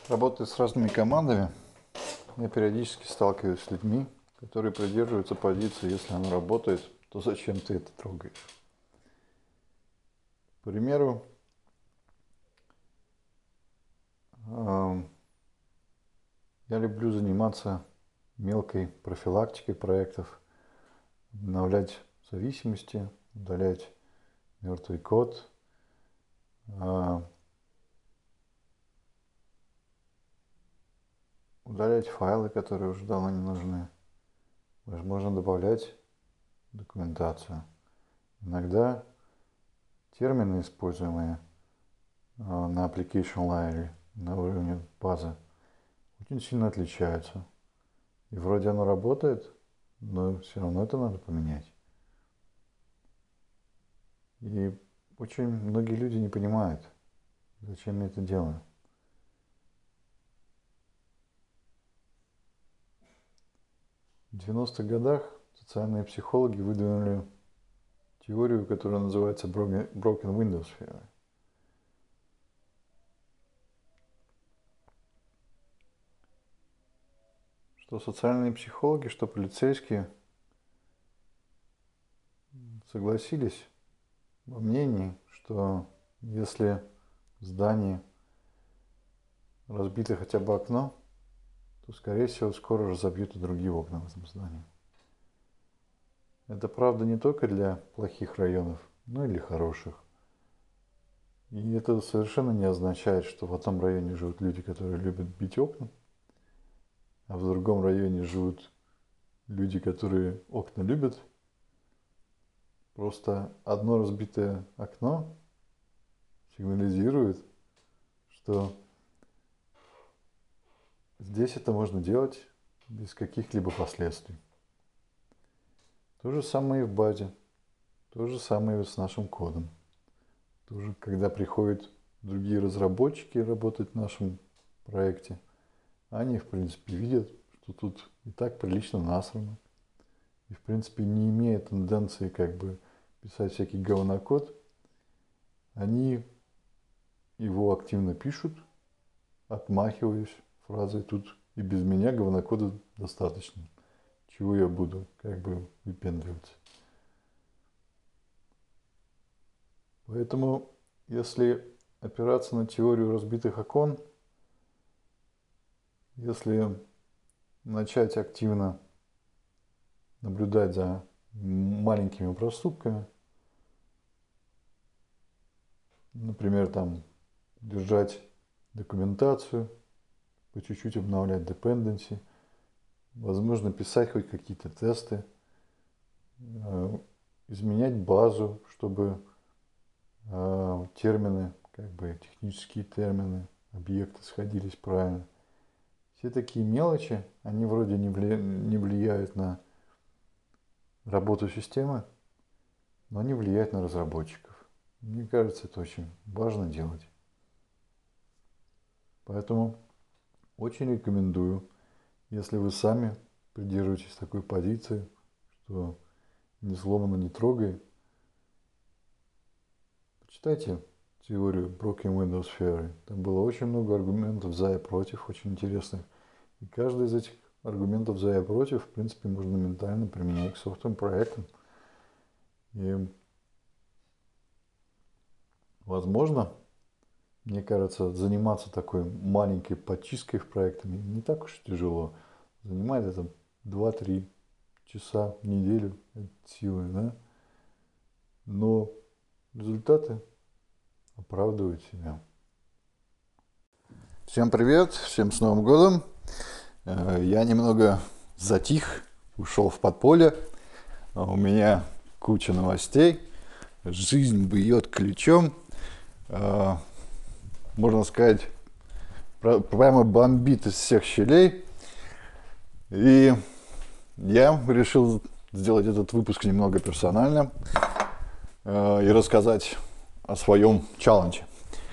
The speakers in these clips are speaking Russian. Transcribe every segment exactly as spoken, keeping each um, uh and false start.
Работая с разными командами, я периодически сталкиваюсь с людьми, которые придерживаются позиции: если оно работает, то зачем ты это трогаешь? К примеру, ам, я люблю заниматься мелкой профилактикой проектов, обновлять зависимости, удалять мертвый код, а, удалять файлы, которые уже давно не нужны. Возможно, добавлять документацию. Иногда термины, используемые а, на application layer, на уровне базы, очень сильно отличаются. И вроде оно работает, но все равно это надо поменять. И очень многие люди не понимают, зачем я это делаю. В девяностых годах социальные психологи выдвинули теорию, которая называется Broken Windows Theory. Что социальные психологи, что полицейские согласились во мнении, что если в здании разбито хотя бы окно, то, скорее всего, скоро разобьют и другие окна в этом здании. Это правда не только для плохих районов, но и для хороших. И это совершенно не означает, что в одном районе живут люди, которые любят бить окна, а в другом районе живут люди, которые окна любят. Просто одно разбитое окно сигнализирует, что здесь это можно делать без каких-либо последствий. То же самое и в базе, то же самое и с нашим кодом. Тоже, когда приходят другие разработчики работать в нашем проекте, они, в принципе, видят, что тут и так прилично насрано. И, в принципе, не имея тенденции как бы писать всякий говнокод, они его активно пишут, отмахиваясь фразой: тут и без меня говнокода достаточно. Чего я буду как бы выпендриваться. Поэтому, если опираться на теорию разбитых окон, если начать активно наблюдать за маленькими проступками, например, там держать документацию, по чуть-чуть обновлять dependency, возможно, писать хоть какие-то тесты, изменять базу, чтобы термины, как бы технические термины, объекты сходились правильно. Все такие мелочи, они вроде не влияют на работу системы, но они влияют на разработчиков. Мне кажется, это очень важно делать. Поэтому очень рекомендую, если вы сами придерживаетесь такой позиции, что не сломано, не трогай, почитайте теорию Broken Windows Theory. Там было очень много аргументов за и против, очень интересных. И каждый из этих аргументов за и против, в принципе, можно моментально применять к софтовым проектам. И, возможно, мне кажется, заниматься такой маленькой подчисткой в проекте не так уж и тяжело. Занимает это два-три часа в неделю от силы, да? Но результаты оправдывают себя. Всем привет, всем с Новым годом. Я немного затих, ушел в подполье. У меня куча новостей. Жизнь бьет ключом. Можно сказать, прямо бомбит из всех щелей. И я решил сделать этот выпуск немного персональным и рассказать о своем челлендже.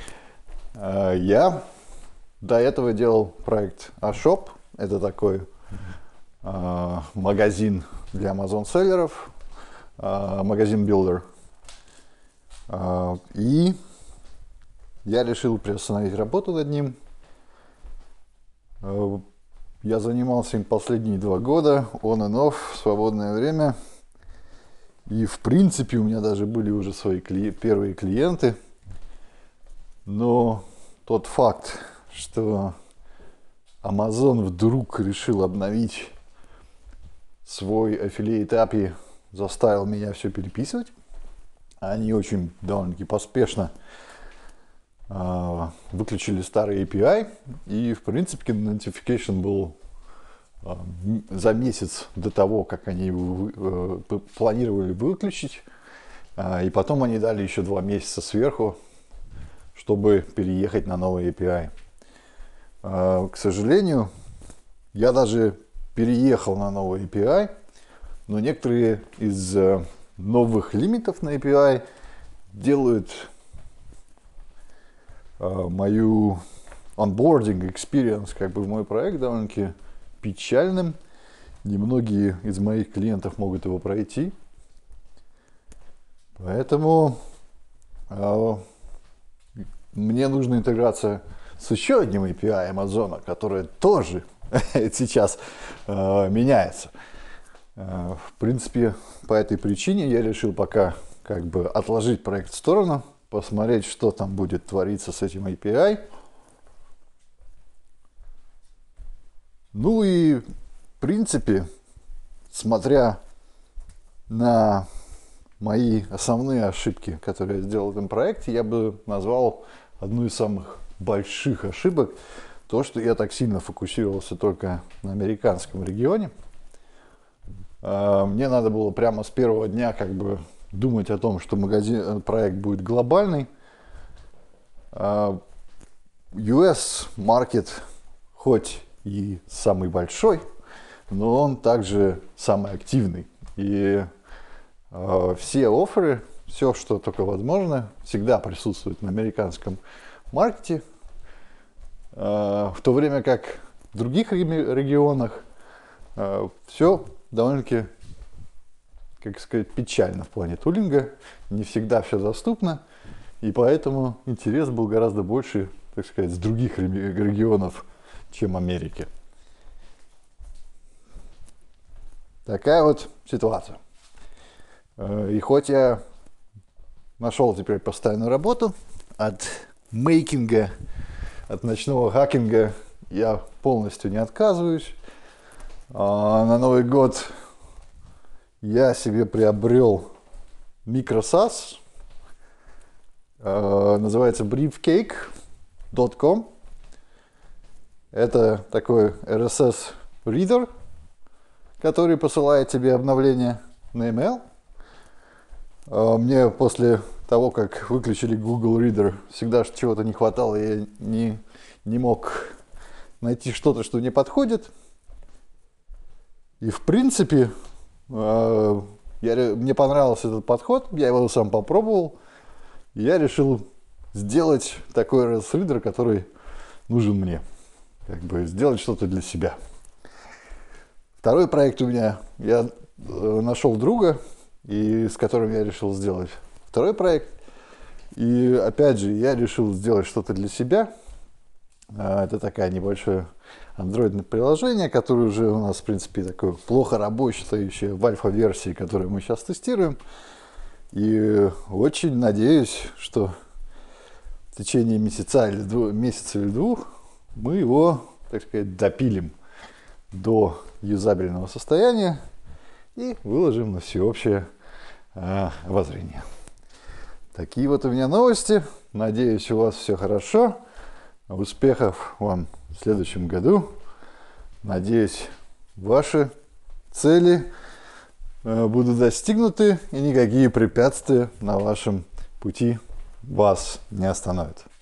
Я до этого делал проект Ashop. Это такой э, магазин для Amazon-селлеров, э, магазин-билдер. Э, и я решил приостановить работу над ним Я занимался им последние два года, on and off, в свободное время. И в принципе у меня даже были уже свои кли... первые клиенты. Но тот факт, что Amazon вдруг решил обновить свой Affiliate эй пи ай, заставил меня все переписывать. Они очень довольно-таки поспешно э, выключили старый эй пи ай. И в принципе notification был э, за месяц до того, как они его э, планировали выключить. Э, и потом они дали еще два месяца сверху, чтобы переехать на новый эй пи ай. Э, к сожалению, я даже переехал на новый эй пи ай, но некоторые из э, новых лимитов на эй пи ай делают э, мою onboarding experience, как бы в мой проект, довольно-таки печальным. Немногие из моих клиентов могут его пройти. Поэтому э, мне нужна интеграция с еще одним эй пи ай Amazon, которая тоже сейчас э, меняется. Э, в принципе, по этой причине я решил пока как бы отложить проект в сторону, посмотреть, что там будет твориться с этим эй пи ай. Ну и в принципе, смотря на мои основные ошибки, которые я сделал в этом проекте, я бы назвал одну из самых больших ошибок то, что я так сильно фокусировался только на американском регионе. Мне надо было прямо с первого дня как бы думать о том, что магазин, проект будет глобальный. ю эс маркет хоть и самый большой, но он также самый активный. И э, все офферы, все, что только возможно, всегда присутствует на американском маркете. Э, в то время как в других регионах э, все довольно-таки, как сказать, печально в плане тулинга. Не всегда все доступно. И поэтому интерес был гораздо больше, так сказать, с других регионов, чем Америки. Такая вот ситуация. И хоть я нашел теперь постоянную работу, от мейкинга, от ночного хакинга я полностью не отказываюсь. На Новый год я себе приобрел микросас, называется briefcake точка ком. Это такой эр эс эс-ридер, который посылает тебе обновления на e-mail. Мне после того, как выключили Google Reader, всегда чего-то не хватало, я не, не мог найти что-то, что мне подходит. И в принципе, я, мне понравился этот подход, я его сам попробовал. И я решил сделать такой эр эс эс-ридер, который нужен мне. Как бы сделать что-то для себя. Второй проект у меня, я нашел друга, и с которым я решил сделать второй проект. И опять же, я решил сделать что-то для себя. Это такое небольшое андроидное приложение, которое уже у нас, в принципе, такое плохо работающее в альфа-версии, которую мы сейчас тестируем. И очень надеюсь, что в течение месяца или двух, месяца или двух мы его, так сказать, допилим до юзабельного состояния и выложим на всеобщее э, обозрение. Такие вот у меня новости. Надеюсь, у вас все хорошо. Успехов вам в следующем году. Надеюсь, ваши цели э, будут достигнуты и никакие препятствия на вашем пути вас не остановят.